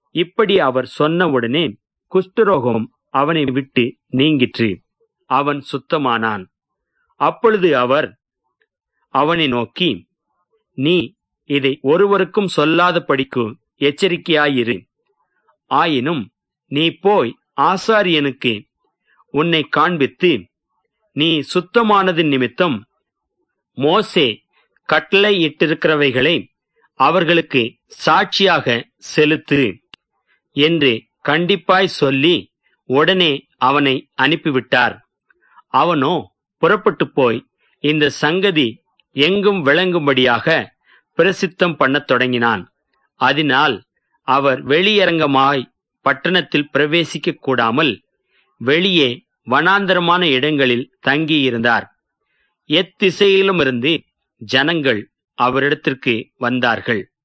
இப்படி அவர் சொன்னவுடனே குஷ்டரோகம் அவனை விட்டு நீங்கிற்று. அவன் சுத்தமானான். அப்பொழுது அவர் அவனை நோக்கி, நீ இதை ஒருவருக்கும் சொல்லாதபடிக்கு எச்சரிக்கையாயிரு. ஆயினும் நீ போய் ஆசாரியனுக்கு உன்னை காண்பித்து, நீ சுத்தமானது நிமித்தம் மோசே கட்டளையிட்டிருக்கிறவைகளை அவர்களுக்கு சாட்சியாக செலுத்து என்று கண்டிப்பாய் சொல்லி உடனே அவனை அனுப்பிவிட்டார். அவனோ புறப்பட்டு போய் இந்த சங்கதி எங்கும் விளங்கும்படியாக பிரசித்தம் பண்ணத் தொடங்கினான். அதனால் அவர் வெளியரங்கமாய் பட்டணத்தில் பிரவேசிக்க கூடாமல் வெளியே வனாந்தரமான இடங்களில் தங்கியிருந்தார். எத்திசையிலுமிருந்து ஜனங்கள் அவரிடத்திற்கு வந்தார்கள்.